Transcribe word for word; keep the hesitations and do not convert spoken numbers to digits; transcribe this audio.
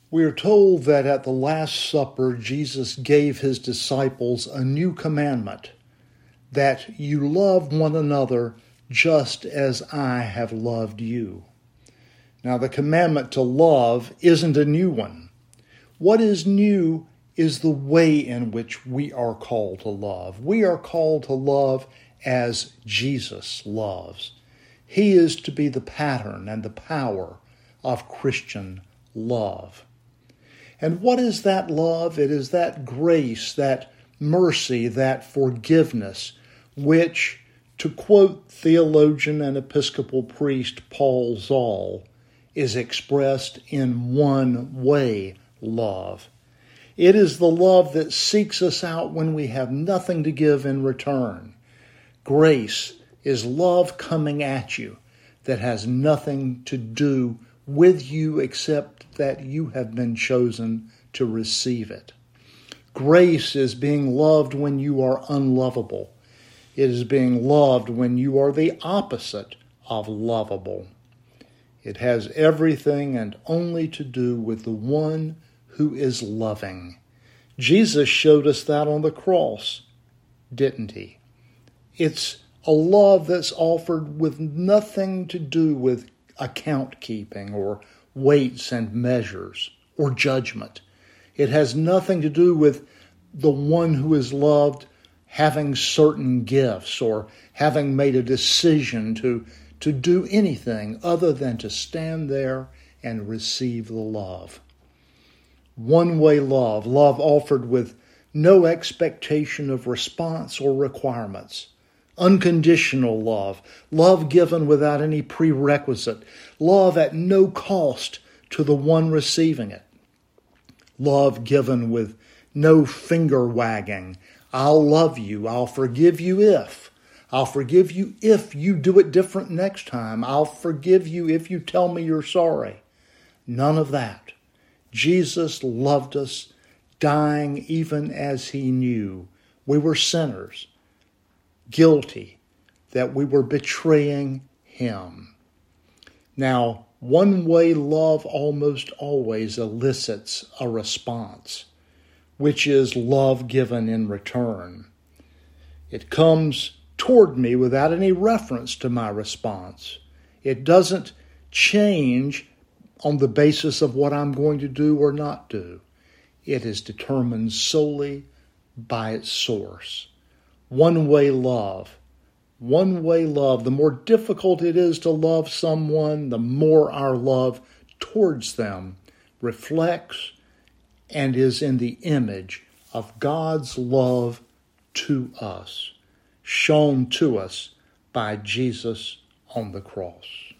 We are told that at the Last Supper, Jesus gave his disciples a new commandment, that you love one another just as I have loved you. Now, the commandment to love isn't a new one. What is new is the way in which we are called to love. We are called to love as Jesus loves. He is to be the pattern and the power of Christian love. And what is that love? It is that grace, that mercy, that forgiveness, which, to quote theologian and Episcopal priest Paul Zoll, is expressed in one way, love. It is the love that seeks us out when we have nothing to give in return. Grace is love coming at you that has nothing to do with you except that you have been chosen to receive it. Grace is being loved when you are unlovable. It is being loved when you are the opposite of lovable. It has everything and only to do with the one who is loving. Jesus showed us that on the cross, didn't he? It's a love that's offered with nothing to do with account keeping or weights and measures or judgment. It has nothing to do with the one who is loved having certain gifts or having made a decision to, to do anything other than to stand there and receive the love. One-way love, love offered with no expectation of response or requirements. Unconditional love, love given without any prerequisite, love at no cost to the one receiving it. Love given with no finger wagging. I'll love you, I'll forgive you if. I'll forgive you if you do it different next time. I'll forgive you if you tell me you're sorry. None of that. Jesus loved us, dying even as he knew we were sinners, guilty, that we were betraying him. Now, one-way love almost always elicits a response, which is love given in return. It comes toward me without any reference to my response. It doesn't change on the basis of what I'm going to do or not do. It is determined solely by its source. One-way love. One-way love. The more difficult it is to love someone, the more our love towards them reflects and is in the image of God's love to us, shown to us by Jesus on the cross.